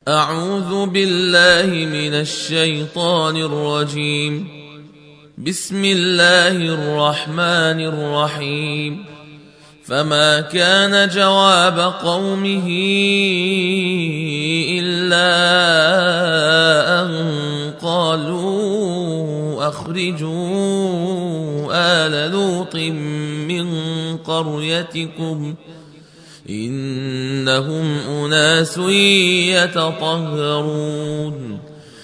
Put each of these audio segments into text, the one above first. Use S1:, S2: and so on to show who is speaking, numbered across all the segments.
S1: أعوذ بالله من الشيطان الرجيم. بسم الله الرحمن الرحيم. فما كان جواب قومه إلا أن قالوا أخرجوا آل لوط من قريتكم إنهم أناس يتطهرون.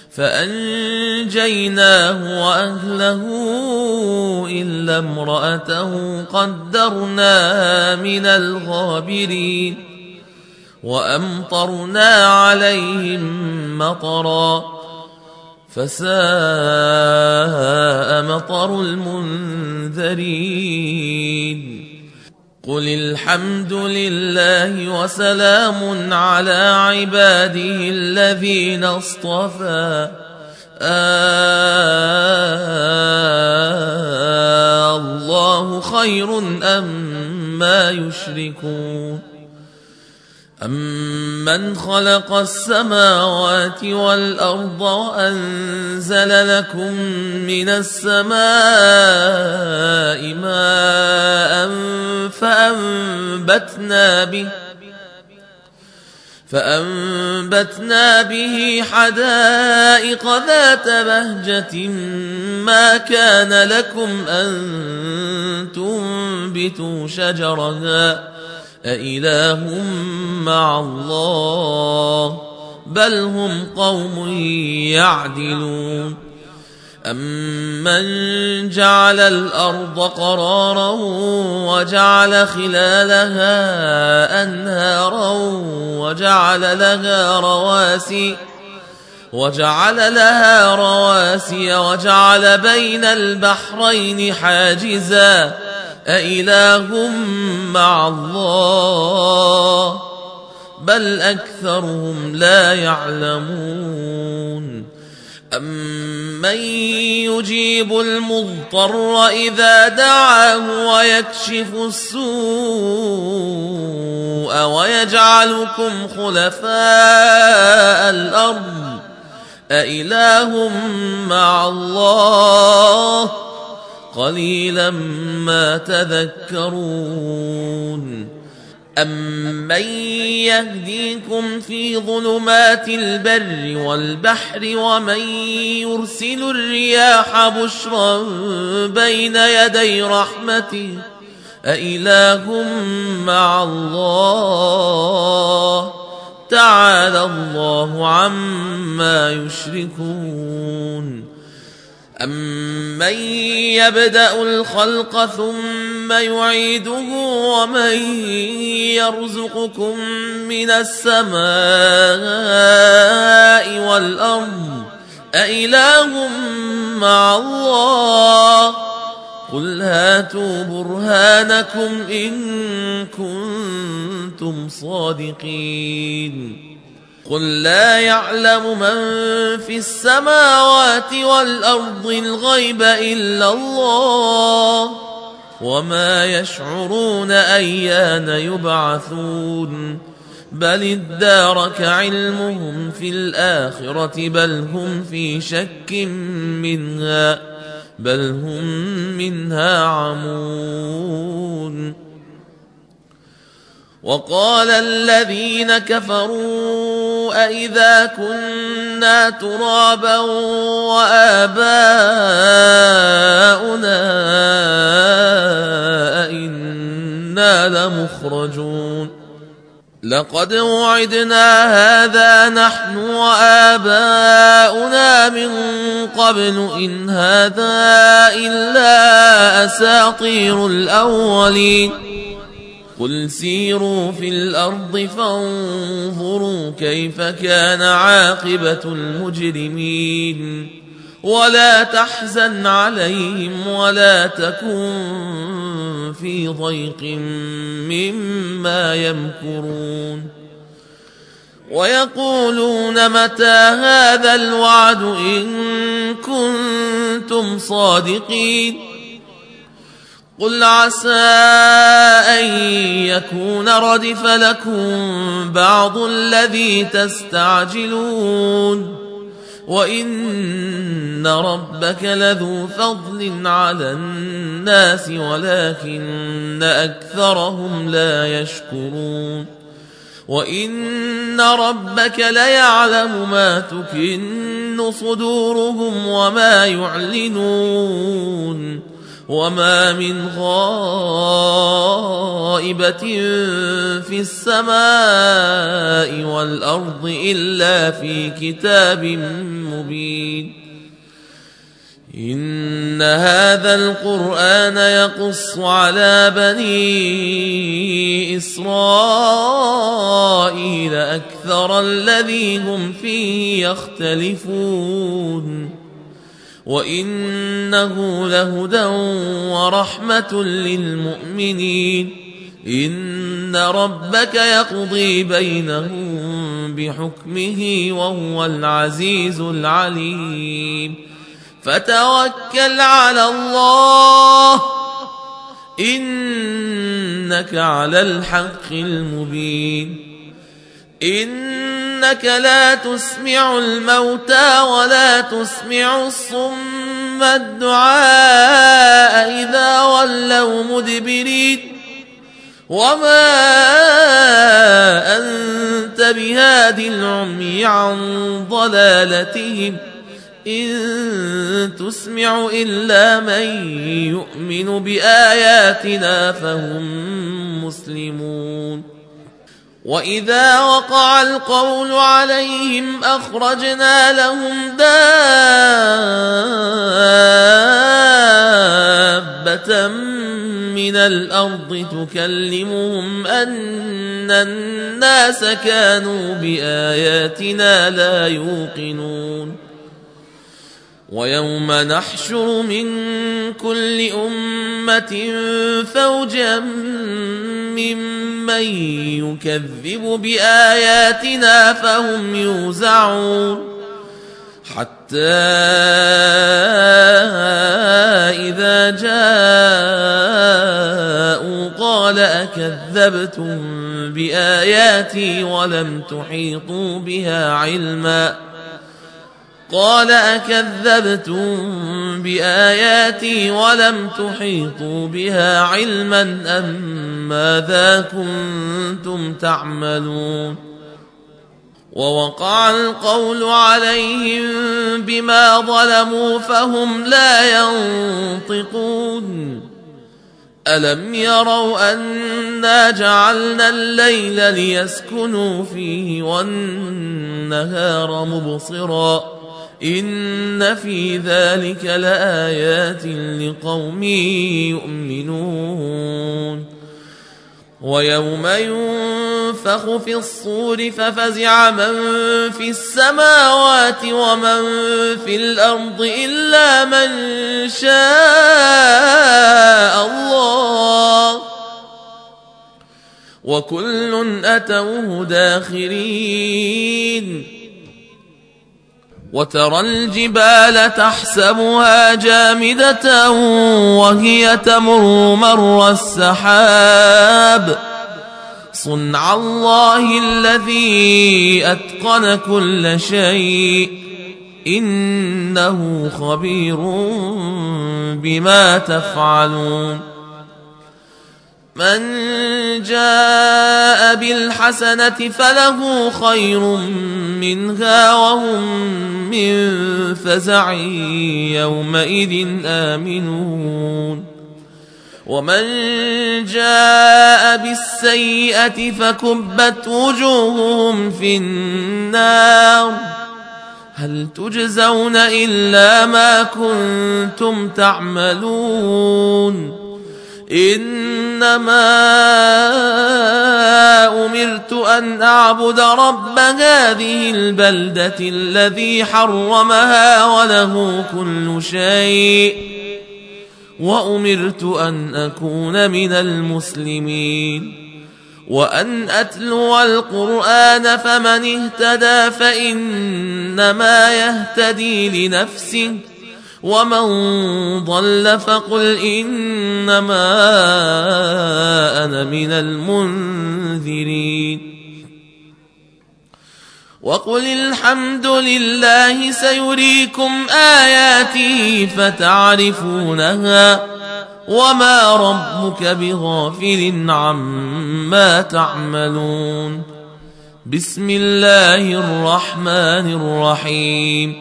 S1: فأنجيناه وأهله إلا امرأته قدرناها من الغابرين. وأمطرنا عليهم مطرا فساء مطر المنذرين. قل الحمد لله وسلام على عباده الذين اصطفى الله خير أما يشركون. أمن خلق السماوات والأرض وأنزل لكم من السماء ماء فأنبتنا به حدائق ذات بهجة ما كان لكم أن تنبتوا شجرها أإله مع الله بل هم قوم يعدلون. أمن جعل الأرض قرارا وجعل خلالها أنهارا وجعل لها رواسي وجعل بين البحرين حاجزا أإله مع الله بل أكثرهم لا يعلمون. أمن يجيب المضطر إذا دعاه ويكشف السوء ويجعلكم خلفاء الأرض أإله مع الله قليلا ما تذكرون. أمن يهديكم في ظلمات البر والبحر ومن يرسل الرياح بشرا بين يدي رحمته أإله مع الله تعالى الله عما يشركون. أمن يبدأ الخلق ثم يعيده ومن يرزقكم من السماء والأرض أإله مع الله قل هاتوا برهانكم إن كنتم صادقين. قل لا يعلم من في السماوات والأرض الغيب إلا الله وما يشعرون أيان يبعثون بل ادارك علمهم في الآخرة بل هم في شك منها بل هم منها عمون. وقال الذين كفروا أئذا كنا ترابا وآباؤنا أئنا لمخرجون. لقد وعدنا هذا نحن وآباؤنا من قبل إن هذا إلا أساطير الأولين. قل سيروا في الأرض فانظروا كيف كان عاقبة المجرمين ولا تحزن عليهم ولا تكن في ضيق مما يمكرون. ويقولون متى هذا الوعد إن كنتم صادقين قل عسى أن يكون ردف لكم بعض الذي تستعجلون وإن ربك لذو فضل على الناس ولكن أكثرهم لا يشكرون وإن ربك ليعلم ما تكن صدورهم وما يعلنون وما من غائبة في السماء والأرض إلا في كتاب مبين إن هذا القرآن يقص على بني إسرائيل أكثر الذي هم فيه يختلفون وإنه لهدى ورحمة للمؤمنين إن ربك يقضي بينهم بحكمه وهو العزيز العليم فتوكل على الله إنك على الحق المبين إنك لا تسمع الموتى ولا تسمع الصم الدعاء إذا ولوا مدبرين وما أنت بهاد العمي عن ضلالتهم إن تسمع إلا من يؤمن بآياتنا فهم مسلمون وإذا وقع القول عليهم أخرجنا لهم دابة من الأرض تكلمهم أن الناس كانوا بآياتنا لا يوقنون ويوم نحشر من كل أمة فوجا ممن يكذب بآياتنا فهم يوزعون حتى إذا جاءوا قال أكذبتم بآياتي ولم تحيطوا بها علما قال أكذبتم بآياتي ولم تحيطوا بها علما أم ماذا كنتم تعملون ووقع القول عليهم بما ظلموا فهم لا ينطقون ألم يروا أنا جعلنا الليل ليسكنوا فيه والنهار مبصرا إن في ذلك لآيات لقوم يؤمنون ويوم ينفخ في الصور ففزع من في السماوات ومن في الأرض إلا من شاء الله وكل أتوه داخرين وترى الجبال تحسبها جامدة وهي تمر مر السحاب صنع الله الذي أتقن كل شيء إنه خبير بما تفعلون من جاء بالحسنة فله خير منها وهم من فزع يومئذ آمنون ومن جاء بالسيئة فكبت وجوههم في النار هل تجزون إلا ما كنتم تعملون إنما أمرت أن أعبد رب هذه البلدة الذي حرمها وله كل شيء وأمرت أن أكون من المسلمين وأن أتلو القرآن فمن اهتدى فإنما يهتدي لنفسه ومن ضل فقل إنما أنا من المنذرين وقل الحمد لله سيريكم آياته فتعرفونها وما ربك بغافل عما تعملون بسم الله الرحمن الرحيم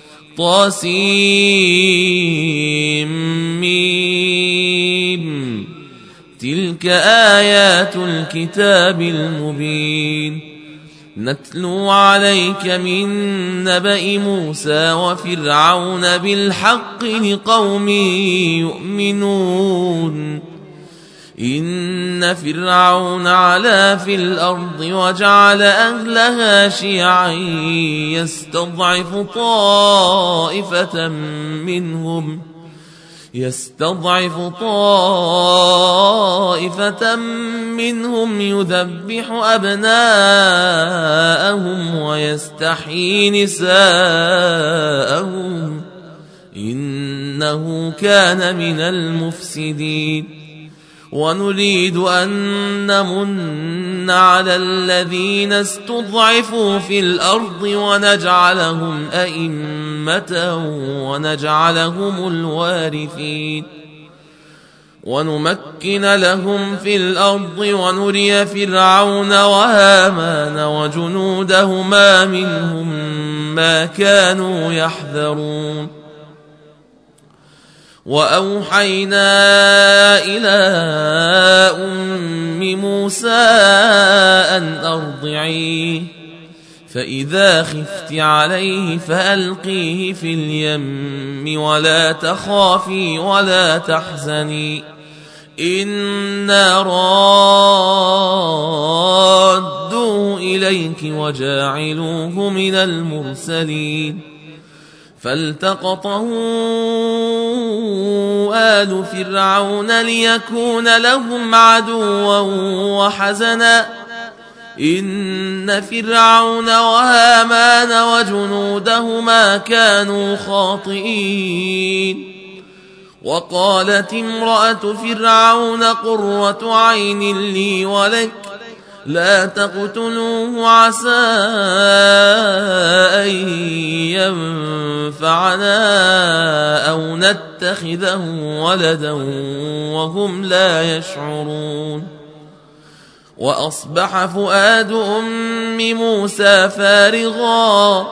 S1: طاسيم تلك آيات الكتاب المبين نتلو عليك من نبأ موسى وفرعون بالحق لقوم يؤمنون إن فرعون علا في الأرض وجعل أهلها شيعا يستضعف طائفة منهم يذبح أبناءهم ويستحيي نساءهم إنه كان من المفسدين ونريد أن نمن على الذين استضعفوا في الأرض ونجعلهم أئمة ونجعلهم الوارثين ونمكن لهم في الأرض ونري فرعون وهامان وجنودهما منهم ما كانوا يحذرون وأوحينا إلى أم موسى أن أرضعيه فإذا خفت عليه فألقيه في اليم ولا تخافي ولا تحزني إنا رادوه إليك وجاعلوه من المرسلين فالتقطه آل فرعون ليكون لهم عدوا وحزنا إن فرعون وهامان وجنودهما كانوا خاطئين وقالت امرأة فرعون قرة عين لي ولك لا تقتلوه عسى أن ينفعنا أو نتخذه ولدا وهم لا يشعرون وأصبح فؤاد أم موسى فارغا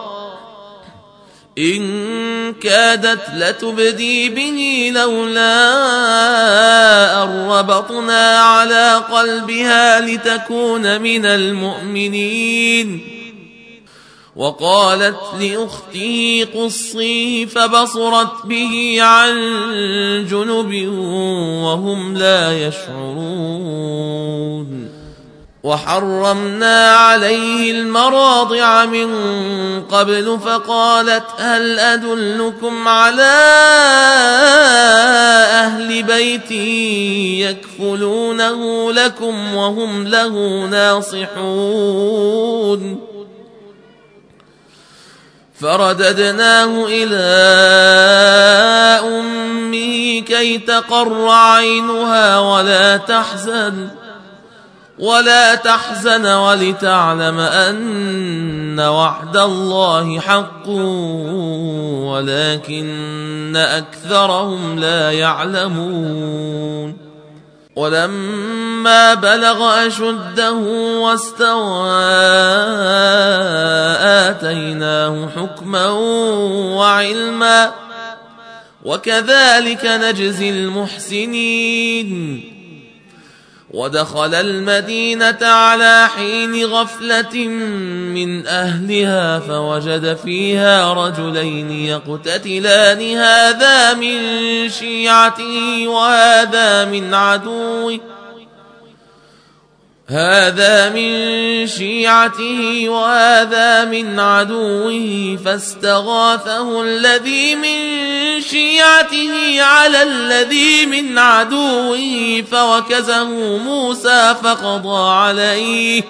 S1: إن كادت لتبدي به لولا أن ربطنا على قلبها لتكون من المؤمنين وقالت لأخته قصيه فبصرت به عن جنب وهم لا يشعرون وحرمنا عليه المراضع من قبل فقالت هل أدلكم على أهل بيت يكفلونه لكم وهم له ناصحون فرددناه إلى أمه كي تقر عينها ولا تحزن ولتعلم أن وعد الله حق ولكن أكثرهم لا يعلمون ولما بلغ أشده واستوى آتيناه حكما وعلما وكذلك نجزي المحسنين ودخل المدينة على حين غفلة من أهلها فوجد فيها رجلين يقتتلان هذا من شيعته وهذا من عدوه فاستغاثه الذي من شيعته على الذي من عدوه فوكزه موسى فقضى عليه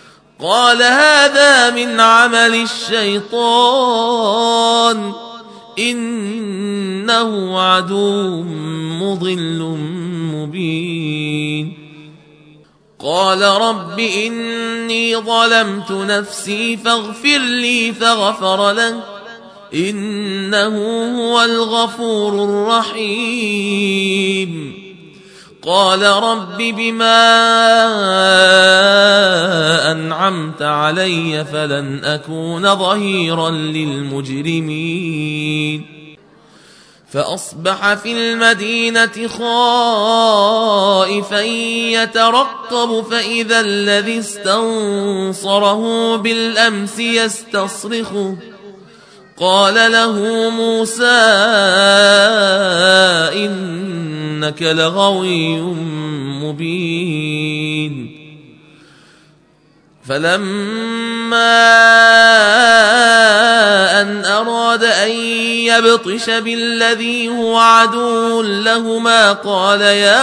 S1: قال هذا من عمل الشيطان إنه عدو مضل مبين. قال رب إني ظلمت نفسي فاغفر لي فغفر له إنه هو الغفور الرحيم. قال رب بما أنعمت علي فلن أكون ظهيرا للمجرمين. فأصبح في المدينة خائفا يترقب فإذا الذي استنصره بالأمس يستصرخه. قال له موسى إنك لغوي مبين. فلما أن أراد أن يبطش بالذي هو عدو لهما قال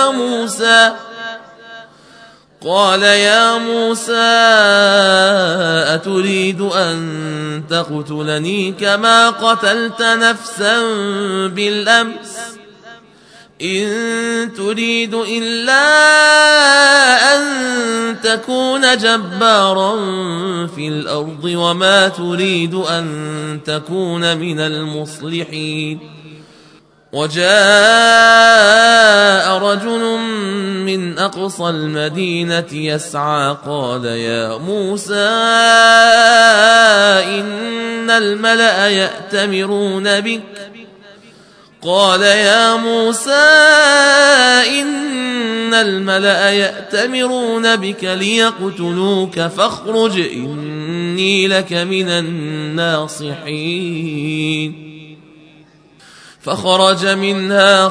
S1: يا موسى أتريد أن تقتلني كما قتلت نفسا بالأمس إن تريد إلا أن تكون جبارا في الأرض وما تريد أن تكون من المصلحين. وجاء رجل من أقصى المدينة يسعى قال يا موسى إن الملأ يأتمرون بك ليقتلوك فاخرج إني لك من الناصحين. فخرج منها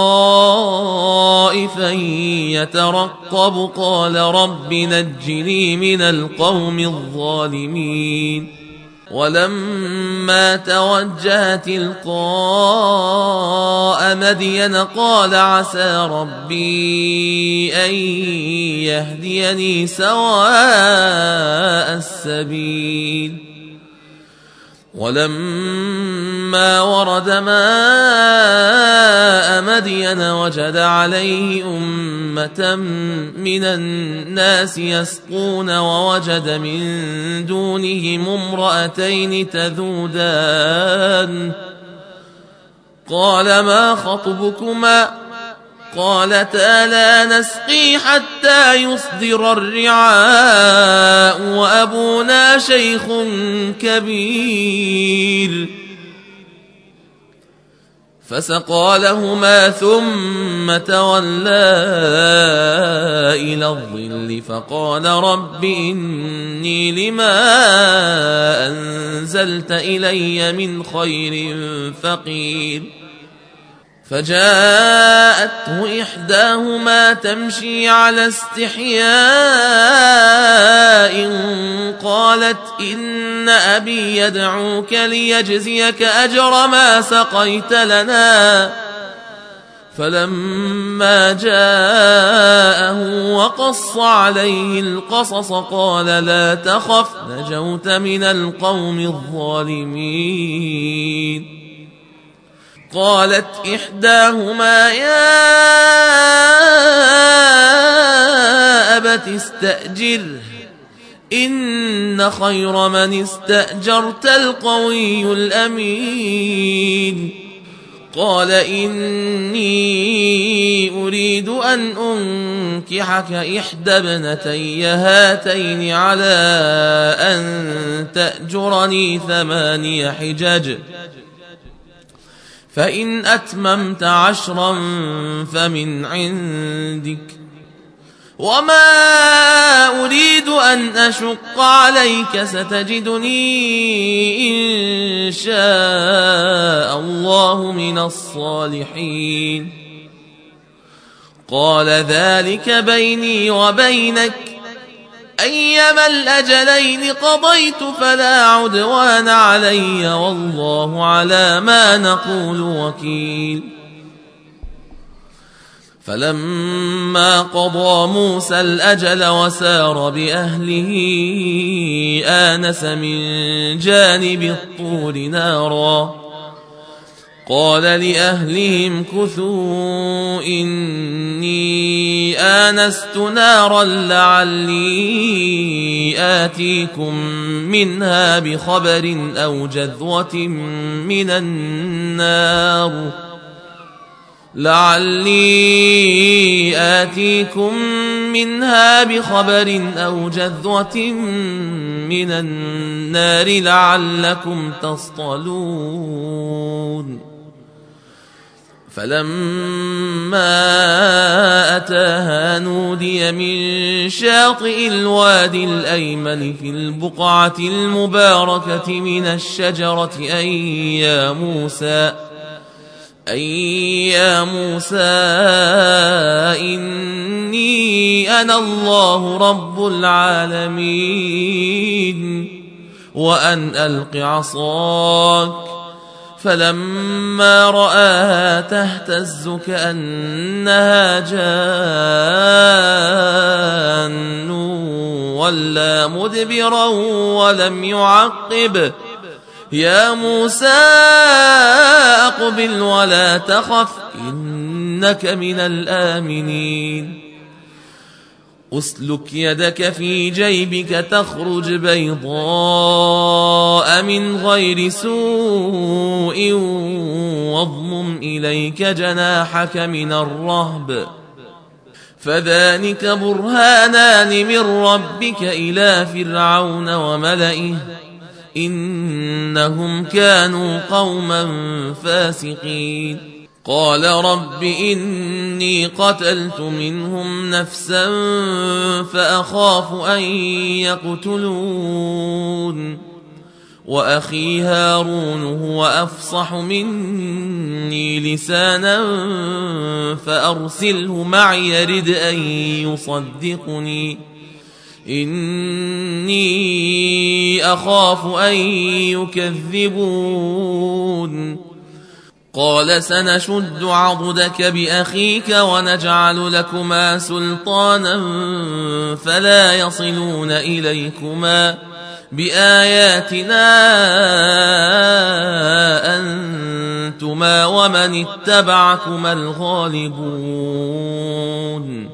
S1: خائفا يترقب قال رب نجني من القوم الظالمين. ولما توجه تلقاء مدين قال عسى ربي أن يهديني سواء السبيل. ولما ورد ماء مدين وجد عليه أمة من الناس يسقون ووجد من دونهم امرأتين تذودان. قال ما خطبكما؟ قالتا لا نسقي حتى يصدر الرعاء وأبونا شيخ كبير. فسقى لهما ثم تولى إلى الظل فقال رب إني لما أنزلت إلي من خير فقير. فجاءته إحداهما تمشي على استحياء قالت إن أبي يدعوك ليجزيك أجر ما سقيت لنا. فلما جاءه وقص عليه القصص قال لا تخف نجوت من القوم الظالمين. قالت إحداهما يا أبت استأجره إن خير من استأجرت القوي الأمين. قال إني أريد أن أنكحك إحدى ابنتي هاتين على أن تأجرني 8 حجج فإن أتممت 10 فمن عندك وما أريد أن أشق عليك ستجدني إن شاء الله من الصالحين. قال ذلك بيني وبينك أيما الأجلين قضيت فلا عدوان علي والله على ما نقول وكيل. فلما قضى موسى الأجل وسار بأهله آنس من جانب الطور نارا قال لأهلهم كثوا إني آنست نارا لعلي آتيكم منها بخبر أو جذوة من النار لعلكم تصطلون فلما أتاها نودي من شاطئ الوادي الأيمن في البقعة المباركة من الشجرة أي يا موسى إني أنا الله رب العالمين وأن ألق عصاك فلما رآها تهتز كأنها جان ولا مدبرا ولم يعقب يا موسى أقبل ولا تخف إنك من الآمنين أسلك يدك في جيبك تخرج بيضاء من غير سوء واضمم إليك جناحك من الرهب فذلك برهانان من ربك إلى فرعون وملئه إنهم كانوا قوما فاسقين قال رب إني قتلت منهم نفسا فأخاف أن يقتلون وأخي هارون هو أفصح مني لسانا فأرسله معي يرد أن يصدقني إني أخاف أن يكذبون قال سنشد عضدك بأخيك ونجعل لكما سلطانا فلا يصلون إليكما بآياتنا أنتما ومن اتبعكما الغالبون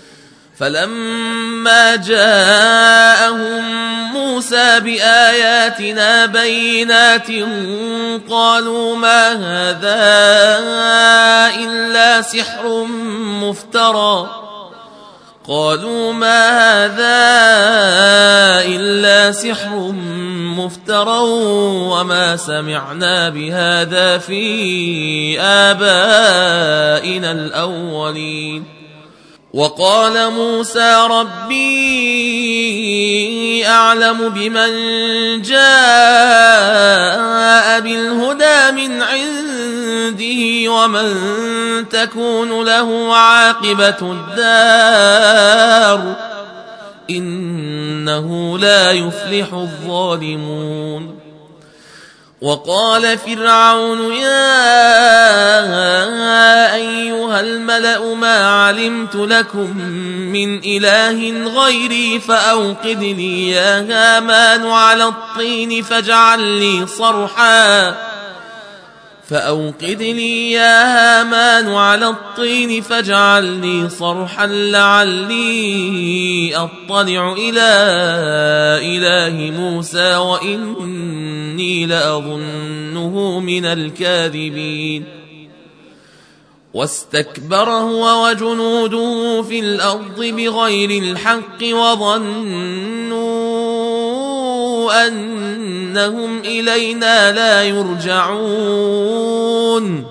S1: فلما جاءهم موسى بآياتنا بينات قالوا ما هذا إلا سحر مفترى وما سمعنا بهذا في آبائنا الأولين وقال موسى ربي أعلم بمن جاء بالهدى من عنده ومن تكون له عاقبة الدار إنه لا يفلح الظالمون وقال فرعون يا أيها الملأ ما علمت لكم من إله غيري فأوقد لي يا هامان على الطين فاجعل لي صرحا لعلي أطلع إلى إله موسى وإني لأظنه من الكاذبين واستكبر هو وجنوده في الأرض بغير الحق وظنوا أنهم إلينا لا يرجعون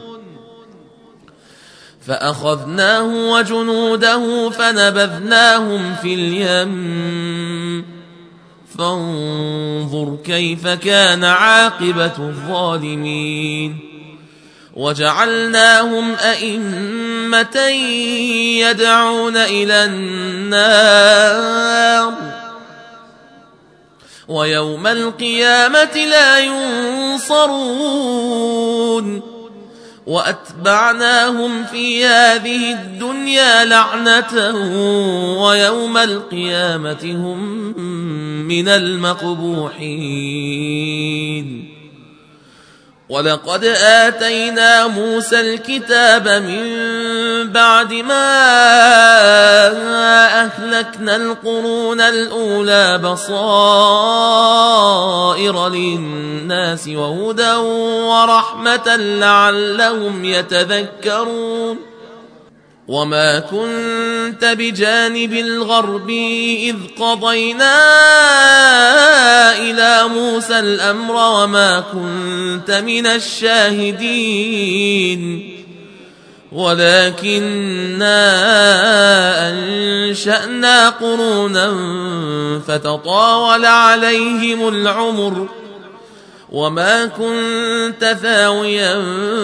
S1: فأخذناه وجنوده فنبذناهم في اليم فانظر كيف كان عاقبة الظالمين وجعلناهم أئمة يدعون إلى النار ويوم القيامة لا ينصرون وأتبعناهم في هذه الدنيا لعنة ويوم القيامة هم من المقبوحين ولقد آتينا موسى الكتاب من بعد ما أهلكنا القرون الأولى بصائر للناس وهدى ورحمة لعلهم يتذكرون وما كنت بجانب الغرب إذ قضينا إلى موسى الأمر وما كنت من الشاهدين ولكننا أنشأنا قرونا فتطاول عليهم العمر وما كنت ثاويا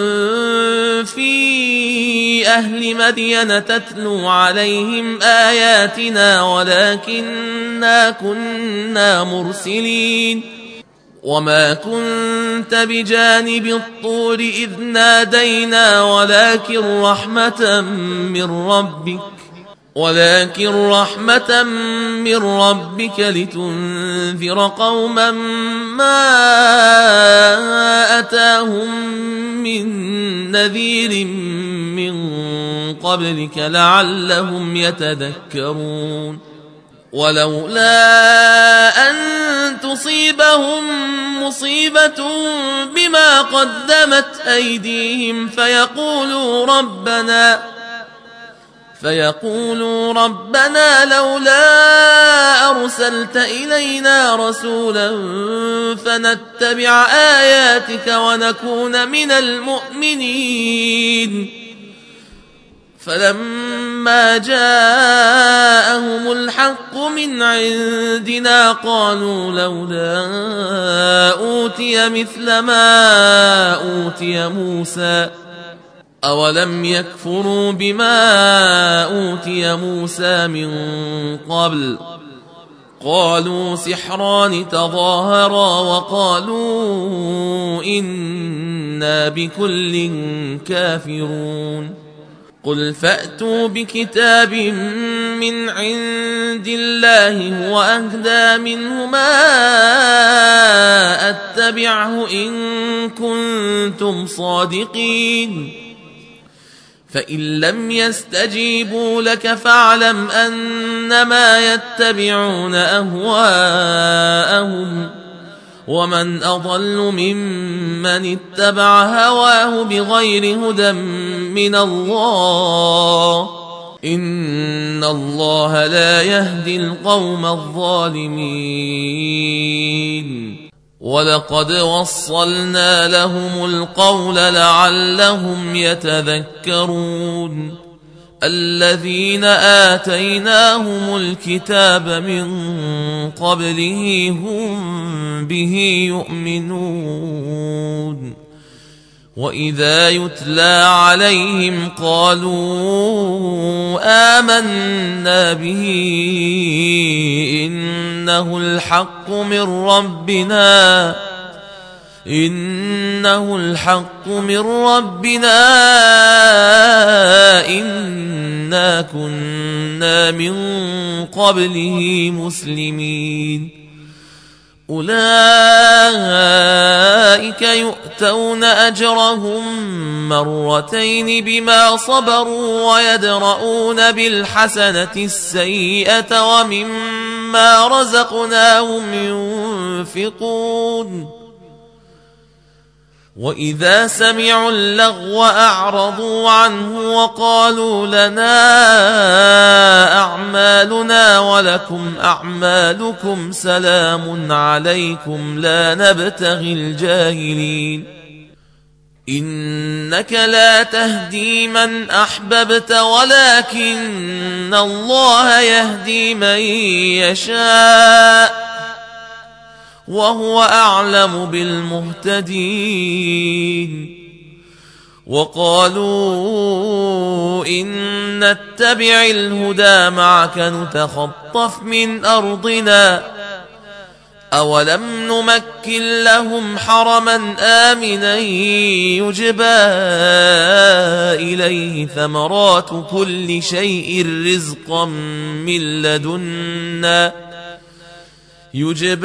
S1: في أهل مدين تتلو عليهم آياتنا ولكننا كنا مرسلين وما كنت بجانب الطور إذ نادينا ولكن رحمة من ربك لتنذر قوما ما أتاهم من نذير من قبلك لعلهم يتذكرون ولولا أن تصيبهم مصيبة بما قدمت أيديهم فيقولوا ربنا لولا أرسلت إلينا رسولا فنتبع آياتك ونكون من المؤمنين فلما جاءهم الحق من عندنا قالوا لولا أوتي مثل ما أوتي موسى أولم يكفروا بما أوتي موسى من قبل قالوا سحران تظاهرا وقالوا إنا بكل كافرون قل فأتوا بكتاب من عند الله هو أهدى منه ما أتبعه إن كنتم صادقين فإن لم يستجيبوا لك فاعلم أنما يتبعون أهواءهم ومن أضل ممن اتبع هواه بغير هدى من الله إن الله لا يهدي القوم الظالمين ولقد وصلنا لهم القول لعلهم يتذكرون الذين آتيناهم الكتاب من قبله هم به يؤمنون وإذا يتلى عليهم قالوا آمنا به إنه الحق من ربنا إنا كنا من قبله مسلمين أولئك يؤتون أجرهم مرتين بما صبروا ويدرؤون بالحسنة السيئة ومما رزقناهم ينفقون وإذا سمعوا اللغو أعرضوا عنه وقالوا لنا أعمالنا ولكم أعمالكم سلام عليكم لا نبتغي الجاهلين إنك لا تهدي من أحببت ولكن الله يهدي من يشاء وهو أعلم بالمهتدين وقالوا إن نتبع الهدى معك نتخطف من أرضنا أولم نمكن لهم حرما آمنا يجبى إليه ثمرات كل شيء رزقا من لدنا يجبى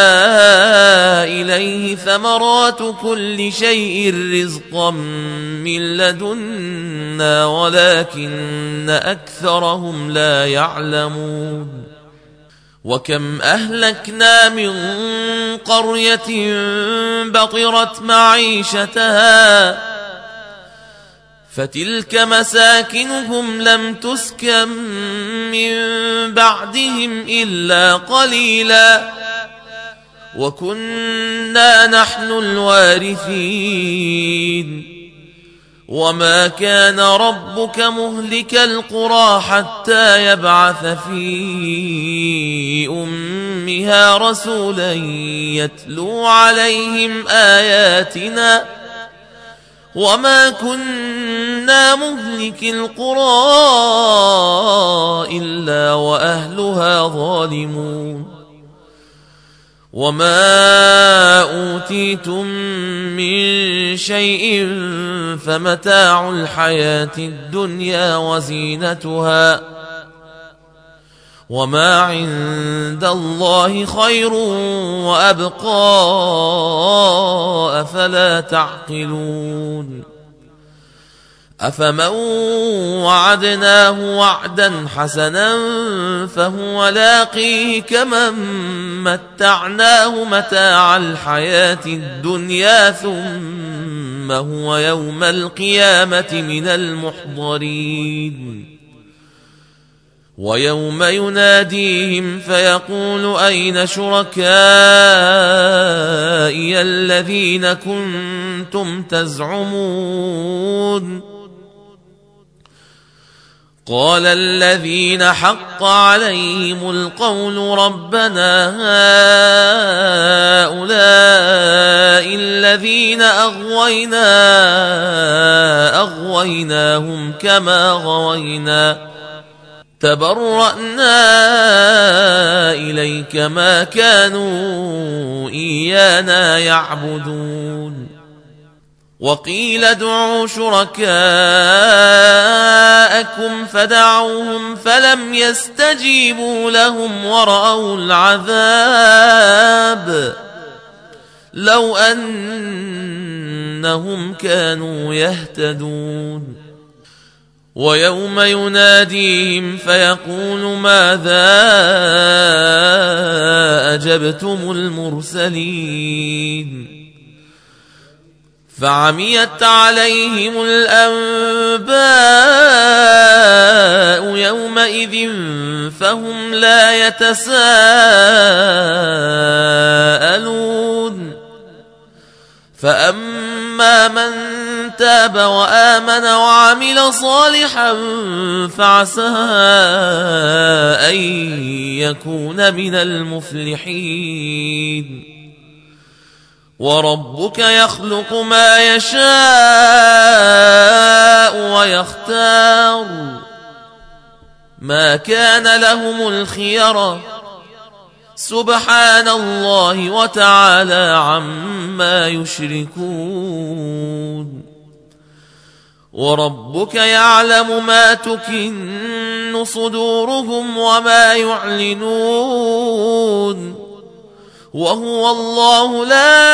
S1: إليه ثمرات كل شيء رزقا من لدنا ولكن أكثرهم لا يعلمون وكم أهلكنا من قرية بطرت معيشتها فتلك مساكنهم لم تسكن من بعدهم إلا قليلا وكنا نحن الوارثين وما كان ربك مهلك القرى حتى يبعث في أمها رسولا يتلو عليهم آياتنا وما كنا مهلك القرى إلا وأهلها ظالمون وما أوتيتم من شيء فمتاع الحياة الدنيا وزينتها وما عند الله خير وأبقى أفلا تعقلون أفمن وعدناه وعدا حسنا فهو لاقيه كمن متعناه متاع الحياة الدنيا ثم هو يوم القيامة من المحضرين ويوم يناديهم فيقول أين شركائي الذين كنتم تزعمون قال الذين حق عليهم القول ربنا هؤلاء الذين أغويناهم كما غوينا تبرأنا إليك ما كانوا إيانا يعبدون وقيل ادعوا شركاءكم فدعوهم فلم يستجيبوا لهم ورأوا العذاب لو أنهم كانوا يهتدون ويوم يناديهم فيقول ماذا أجبتم المرسلين فعميت عليهم الأنباء يومئذ فهم لا يتساءلون فأما من تاب وآمن وعمل صالحا فعسى أن يكون من المفلحين وربك يخلق ما يشاء ويختار ما كان لهم الخيرة سبحان الله وتعالى عما يشركون وربك يعلم ما تكن صدورهم وما يعلنون وهو الله لا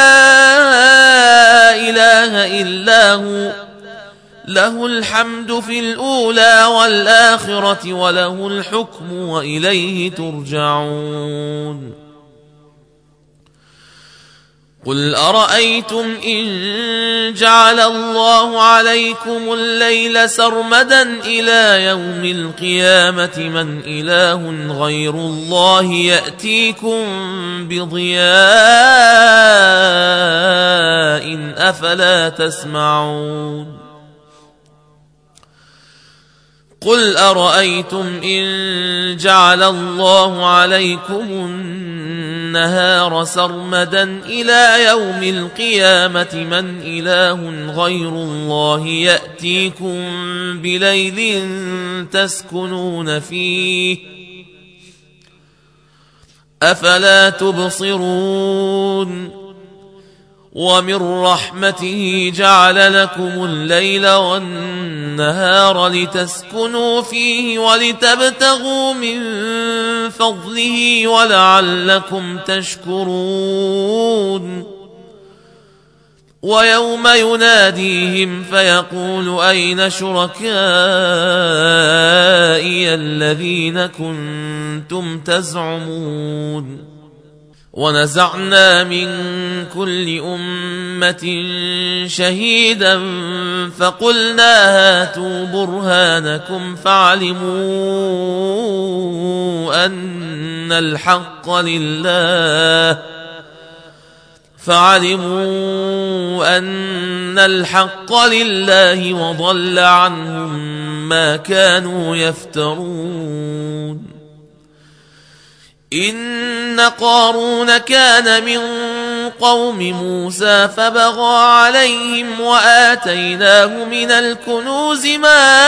S1: إله إلا هو له الحمد في الأولى والآخرة وله الحكم وإليه ترجعون قل أرأيتم إن جعل الله عليكم الليل سرمدا إلى يوم القيامة من إله غير الله يأتيكم بضياء أفلا تسمعون قل أرأيتم إن جعل الله عليكم النهار سرمدا إلى يوم القيامة من إله غير الله يأتيكم بليل تسكنون فيه أفلا تبصرون ومن رحمته جعل لكم الليل والنهار لتسكنوا فيه ولتبتغوا من فضله ولعلكم تشكرون ويوم يناديهم فيقول أين شركائي الذين كنتم تزعمون ونزعنا من كل أمة شهيدا فقلنا هاتوا برهانكم فعلموا أن الحق لله وضل عنهم ما كانوا يفترون إن قارون كان من قوم موسى فبغى عليهم وآتيناه من الكنوز ما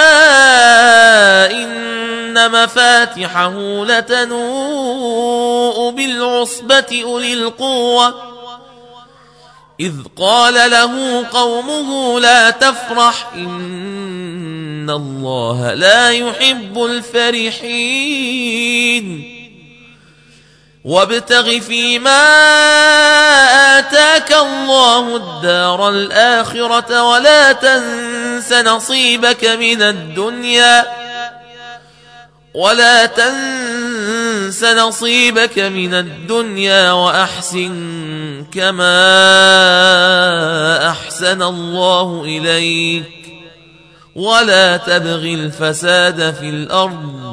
S1: إن مفاتحه لتنوء بالعصبة أولي القوة إذ قال له قومه لا تفرح إن الله لا يحب الفرحين وابتغ فيما آتاك الله الدار الآخرة ولا تنس نصيبك من الدنيا وأحسن كما أحسن الله إليك ولا تبغ الفساد في الأرض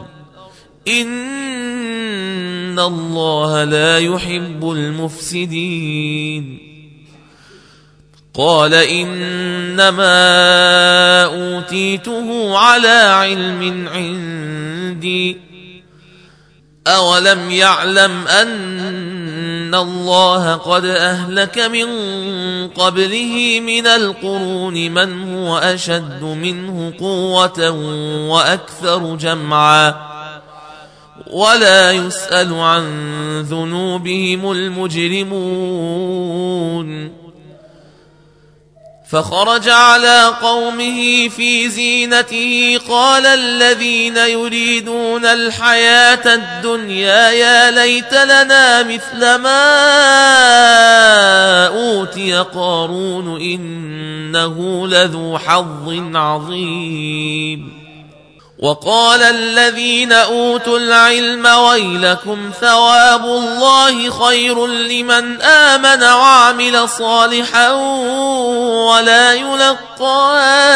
S1: إن الله لا يحب المفسدين قال إنما أوتيته على علم عندي أولم يعلم أن الله قد أهلك من قبله من القرون من هو أشد منه قوة وأكثر جمعا ولا يسأل عن ذنوبهم المجرمون فخرج على قومه في زينته قال الذين يريدون الحياة الدنيا يا ليت لنا مثل ما أوتي قارون إنه لذو حظ عظيم وقال الذين أوتوا العلم ويلكم ثواب الله خير لمن آمن وعمل صالحا ولا يلقاها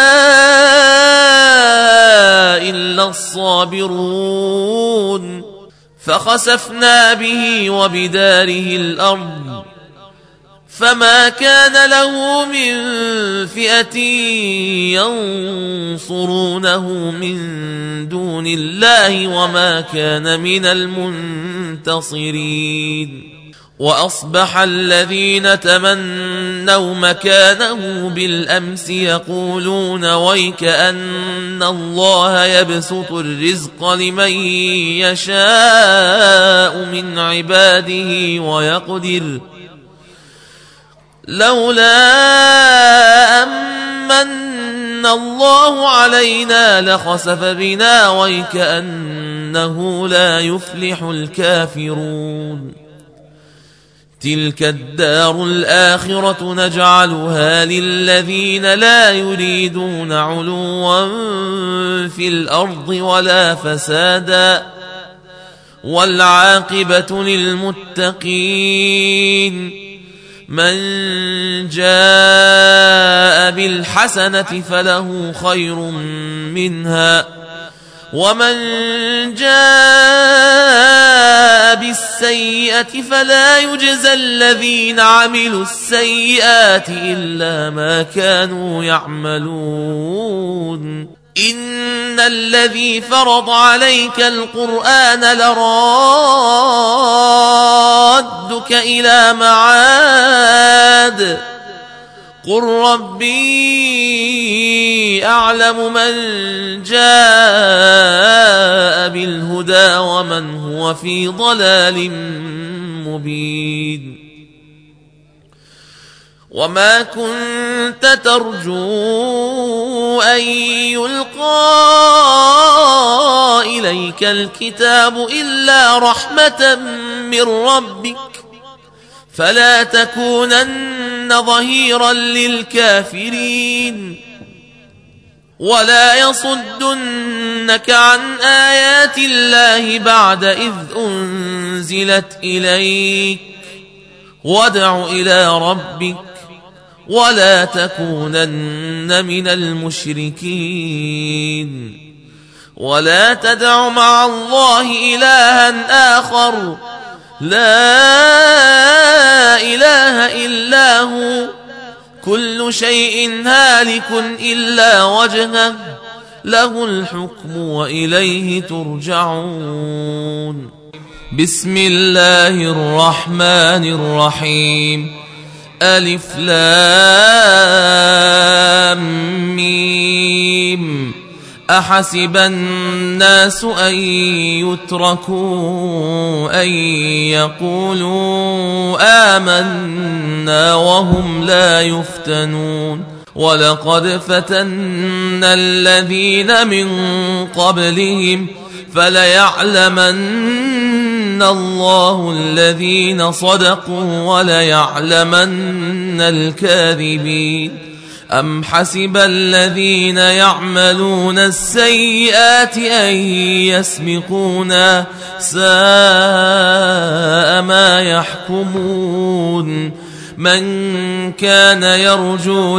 S1: إلا الصابرون فخسفنا به وبداره الأرض فما كان له من فئة ينصرونه من دون الله وما كان من المنتصرين وأصبح الذين تمنوا مكانه بالأمس يقولون ويك أن الله يبسط الرزق لمن يشاء من عباده ويقدر لولا أمن الله علينا لخسف بنا ويكأنه لا يفلح الكافرون تلك الدار الآخرة نجعلها للذين لا يريدون علوا في الأرض ولا فسادا والعاقبة للمتقين من جاء بالحسنة فله خير منها ومن جاء بالسيئة فلا يجزى الذين عملوا السيئات إلا ما كانوا يعملون إن الذي فرض عليك القرآن لرادك إلى معاد قل ربي أعلم من جاء بالهدى ومن هو في ضلال مبين وما كنت ترجو أن يلقى إليك الكتاب إلا رحمة من ربك فلا تكونن ظهيرا للكافرين ولا يصدنك عن آيات الله بعد إذ أنزلت إليك وادع إلى ربك ولا تكونن من المشركين ولا تدع مع الله إلها آخر لا إله إلا هو كل شيء هالك إلا وجهه له الحكم وإليه ترجعون. بسم الله الرحمن الرحيم. ألف لام ميم. أحسب الناس أن يتركوا أن يقولوا آمنا وهم لا يفتنون ولقد فتنا الذين من قبلهم فليعلمن الله الذين صدقوا وليعلمن الكاذبين. أم حسب الذين يعملون السيئات أن يسبقونا ساء ما يحكمون. من كان يرجو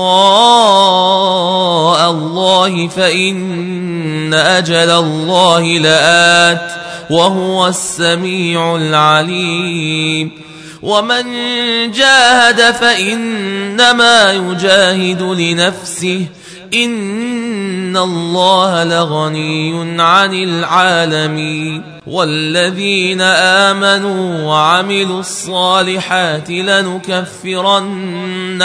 S1: لقاء الله فإن أجل الله لآت وهو السميع العليم. ومن جاهد فإنما يجاهد لنفسه إن الله لغني عن العالمين. والذين آمنوا وعملوا الصالحات لنكفرن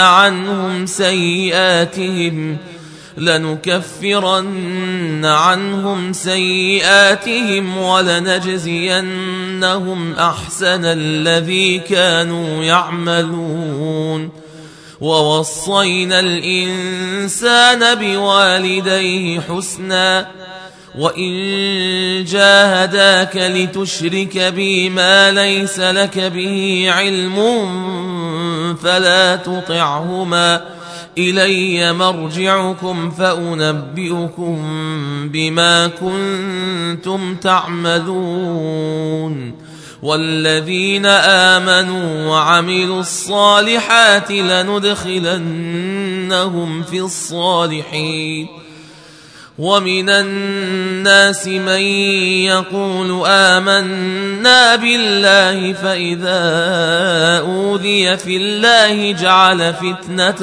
S1: عنهم سيئاتهم ولنجزينهم أحسن الذي كانوا يعملون. ووصينا الإنسان بوالديه حسنا وإن جاهداك لتشرك بي ما ليس لك به علم فلا تطعهما إلي مرجعكم فأنبئكم بما كنتم تعملون. والذين آمنوا وعملوا الصالحات لندخلنهم في الصالحين. ومن الناس من يقول آمنا بالله فإذا أوذي في الله جعل فتنة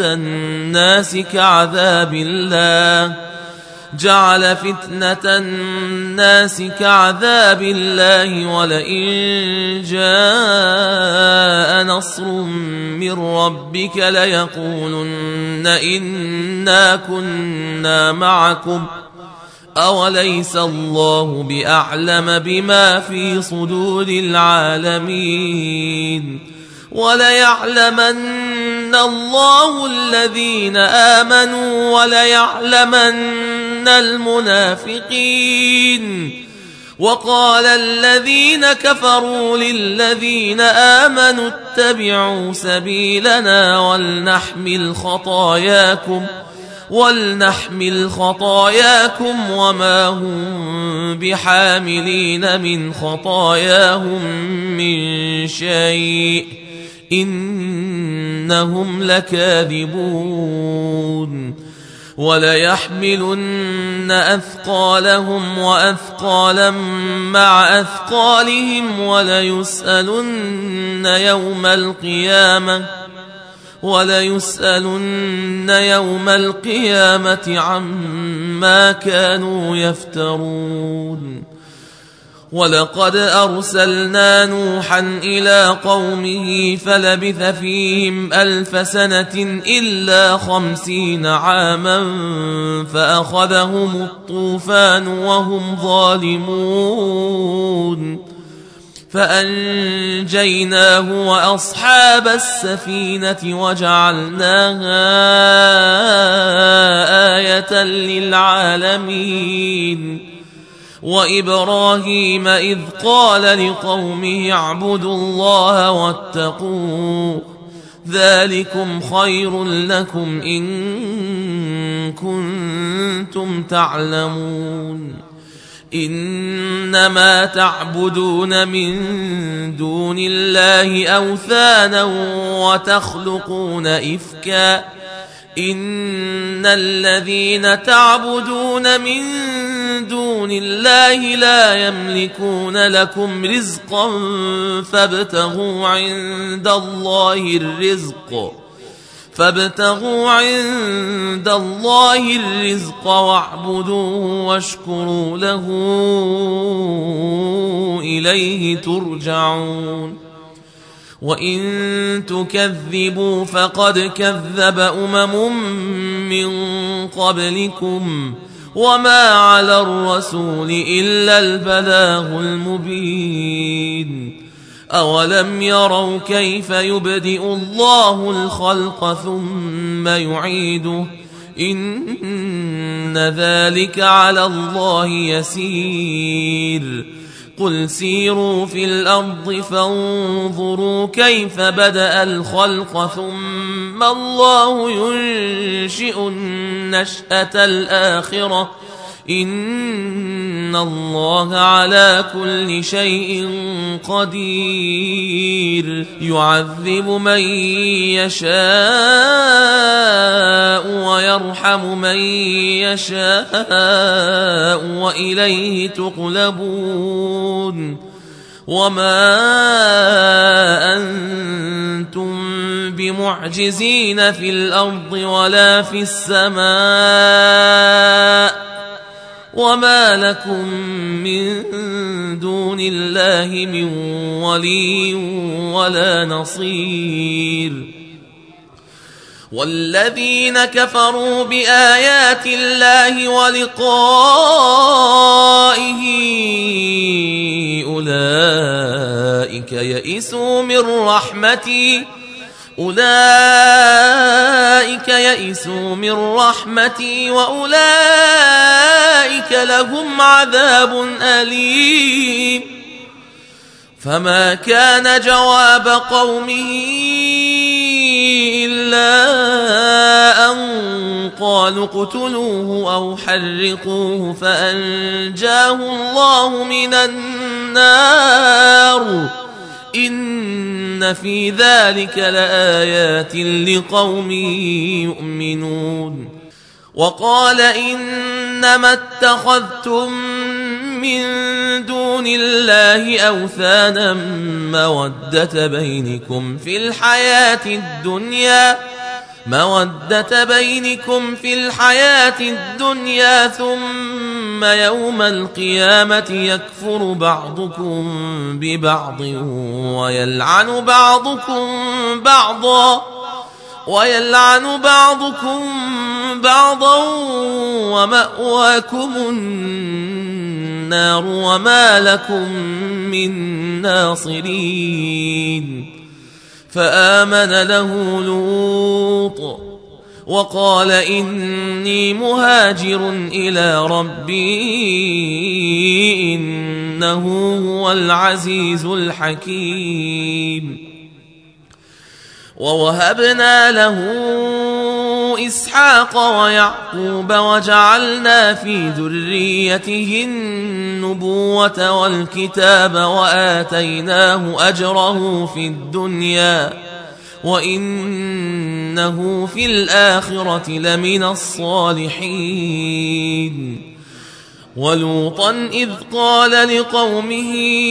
S1: الناس كعذاب الله ولئن جاء نصر من ربك ليقولن إنا كنا معكم أوليس الله بأعلم بما في صدور العالمين. وليعلمن الله الذين آمنوا وليعلمن المنافقين. وقال الذين كفروا للذين آمنوا اتبعوا سبيلنا ولنحمل خطاياكم وما هم بحاملين من خطاياهم من شيء إنهم لكاذبون. وليحملن أثقالهم وأثقالا مع أثقالهم وليسألن يوم القيامة عما كانوا يفترون. ولقد أرسلنا نوحا إلى قومه فلبث فيهم 1000 سنة إلا 50 عاما فأخذهم الطوفان وهم ظالمون فأنجيناه وأصحاب السفينة وجعلناها آية للعالمين. وإبراهيم إذ قال لقومه اعبدوا الله واتقوه ذلكم خير لكم إن كنتم تعلمون إنما تعبدون من دون الله أوثانا وتخلقون إفكا إن الذين تعبدون من دون الله لا يملكون لكم رزقا فابتغوا عند الله الرزق واعبدوه واشكروا له إليه ترجعون وإن تكذبوا فقد كذب من قبلكم وما على الرسول إلا البلاغ المبين أولم يروا كيف يبدئ الله الخلق ثم يعيده إن ذلك على الله يسير قل سيروا في الأرض فانظروا كيف بدأ الخلق ثم الله ينشئ النشأة الآخرة إن الله على كل شيء قدير يعذب من يشاء ويرحم من يشاء وإليه تقلبون وما أنتم بمعجزين في الأرض ولا في السماء وما لكم من دون الله من ولي ولا نصير والذين كفروا بآيات الله ولقائه أولئك يئسوا من رحمتي وأولئك لهم عذاب أليم فما كان جواب قومه إلا أن قالوا اقتلوه أو حرقوه فأنجاه الله من النار إن في ذلك لآيات لقوم يؤمنون وقال إنما اتخذتم من دون الله أوثانا مودة بينكم في الحياة الدنيا ثم يوم القيامة يكفر بعضكم ببعض ويلعن بعضكم بعضا ومأواكم النار وما لكم من ناصرين فآمن له لوط وقال إني مهاجر إلى ربي إنه هو العزيز الحكيم ووهبنا له إسحاق ويعقوب وجعلنا في ذريته النبوة والكتاب وآتيناه أجره في الدنيا وإنه في الآخرة لمن الصالحين ولوطا إذ قال لقومه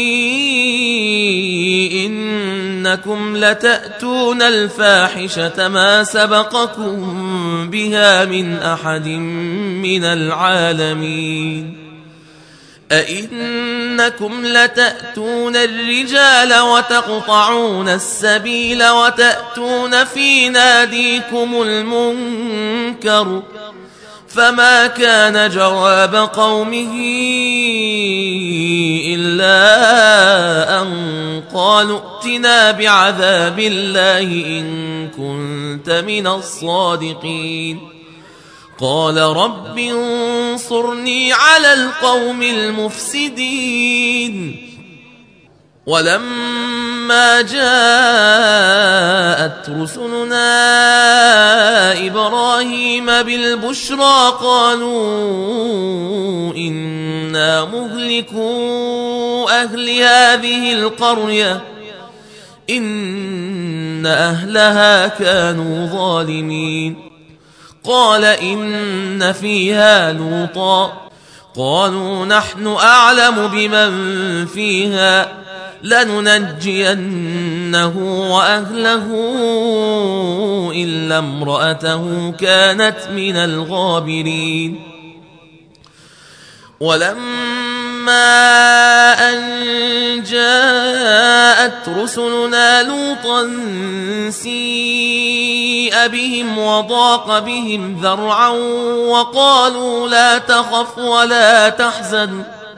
S1: إنكم لتأتون الفاحشة ما سبقكم بها من أحد من العالمين أئنكم لتأتون الرجال وتقطعون السبيل وتأتون في ناديكم المنكر فما كان جواب قومه إلا أن قالوا ائتنا بعذاب الله إن كنت من الصادقين قال رب انصرني على القوم المفسدين ولما جاءت رسلنا إبراهيم بالبشرى قالوا إنا مهلكو أهل هذه القرية إن أهلها كانوا ظالمين قال إن فيها لوطا قالوا نحن أعلم بمن فيها لننجينه وأهله إلا امرأته كانت من الغابرين ولما أن جاءت رسلنا لوطا سيء بهم وضاق بهم ذرعا وقالوا لا تخف ولا تحزن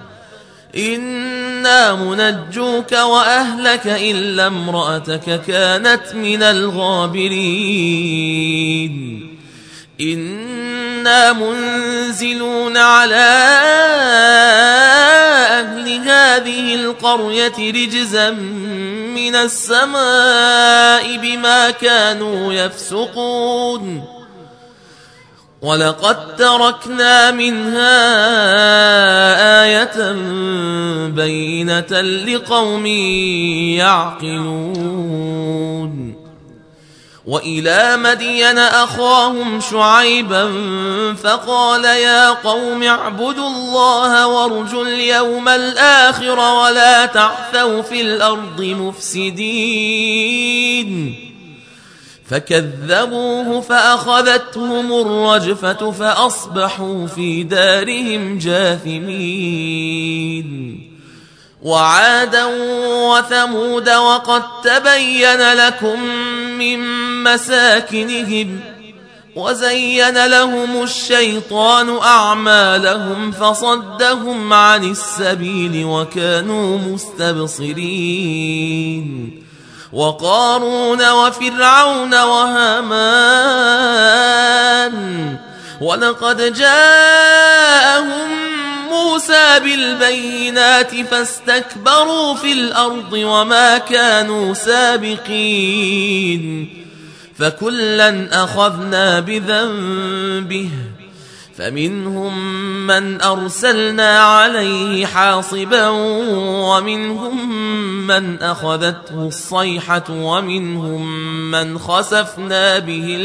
S1: إنا منجوك وأهلك إلا امرأتك كانت من الغابرين إنا منزلون على أهل هذه القرية رجزا من السماء بما كانوا يفسقون ولقد تركنا منها آية بينة لقوم يعقلون وإلى مدين أخاهم شعيبا فقال يا قوم اعبدوا الله وارجوا اليوم الآخر ولا تعثوا في الأرض مفسدين فكذبوه فأخذتهم الرجفة فأصبحوا في دارهم جاثمين وعادا وثمود وقد تبين لكم من مساكنهم وزين لهم الشيطان أعمالهم فصدهم عن السبيل وكانوا مستبصرين وقارون وفرعون وهامان ولقد جاءهم موسى بالبينات فاستكبروا في الأرض وما كانوا سابقين فكلا أخذنا بذنبه فمنهم من أرسلنا عليه حاصبا ومنهم من أخذته الصيحة ومنهم من خسفنا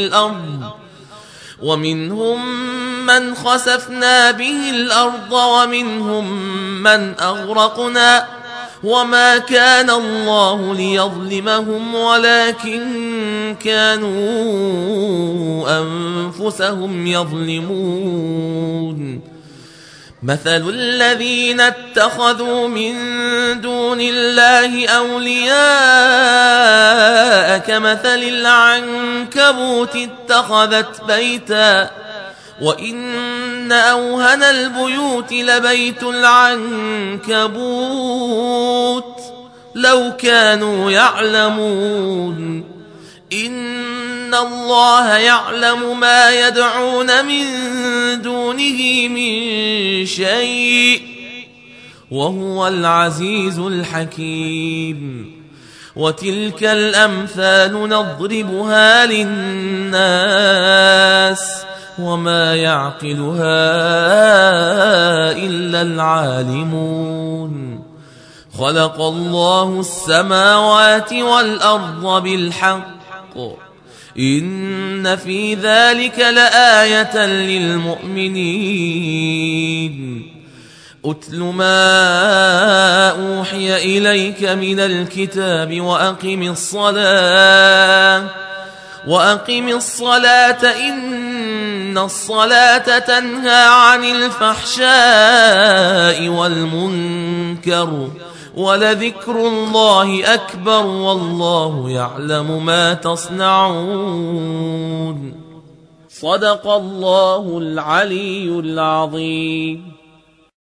S1: به الأرض ومنهم من أغرقنا وما كان الله ليظلمهم ولكن كانوا أنفسهم يظلمون مثل الذين اتخذوا من دون الله أولياء كمثل العنكبوت اتخذت بيتا وإن أوهن البيوت لبيت العنكبوت لو كانوا يعلمون إن الله يعلم ما يدعون من دونه من شيء وهو العزيز الحكيم وتلك الأمثال نضربها للناس وما يعقلها إلا العالمون خلق الله السماوات والأرض بالحق إن في ذلك لآية للمؤمنين أتل ما أوحي إليك من الكتاب وأقم الصلاة إن الصلاة تنهى عن الفحشاء والمنكر ولذكر الله أكبر والله يعلم ما تصنعون صدق الله العلي العظيم.